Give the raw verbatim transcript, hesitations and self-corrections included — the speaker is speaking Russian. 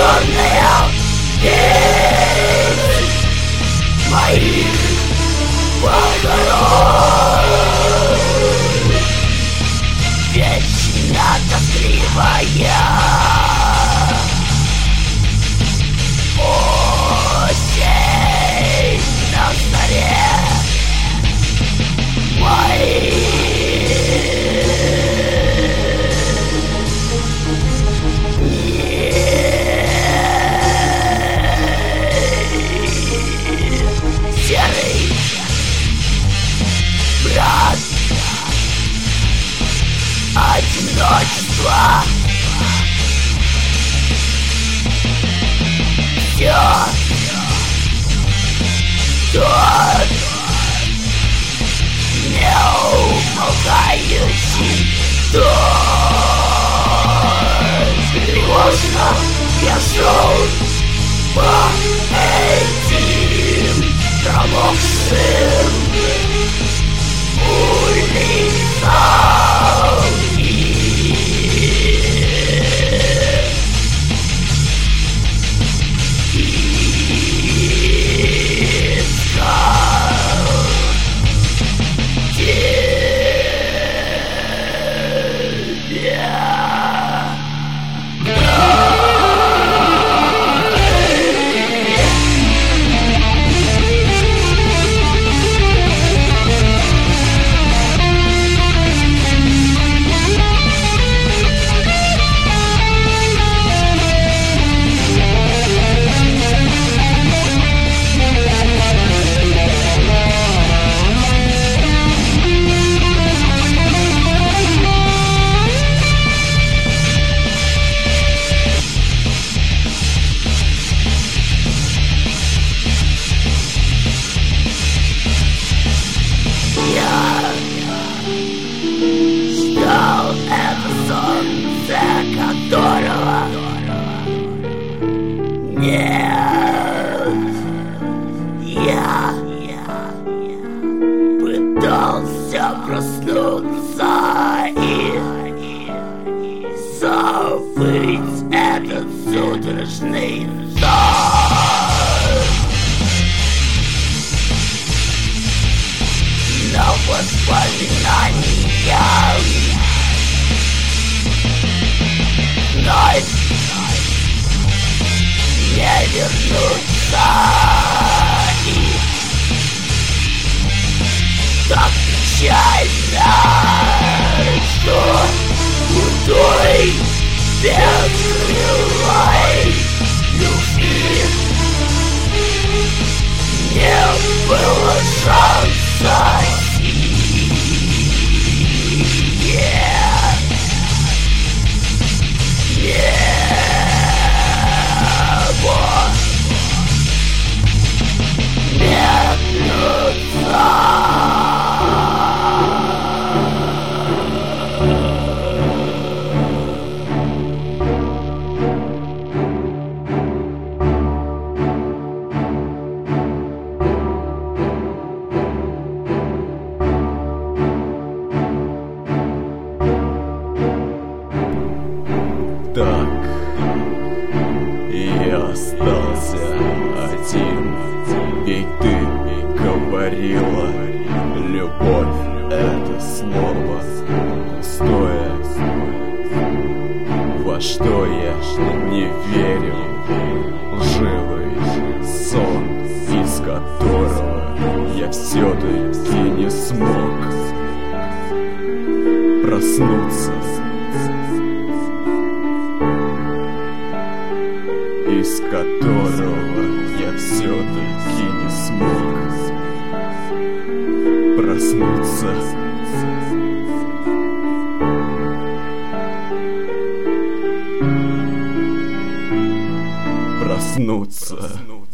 черная тень моих похорон, вечно тоскливая осень на заре моих. Брат, одиночество все тот неумолкающий дождь. Тревожно я шел по этим промокшим улицам и искал тебя. Которого нет, я пытался проснуться и забыть этот судорожный сон, но воспоминания вновь не вернутся, и так печально, что у той бескрылой любви не было шанса. Так я остался один, ведь ты говорила, любовь — это слово пустое, во что я не верю, лживый сон, из которого я все-таки не смог проснуться, из которого я все-таки не смог проснуться. Проснуться.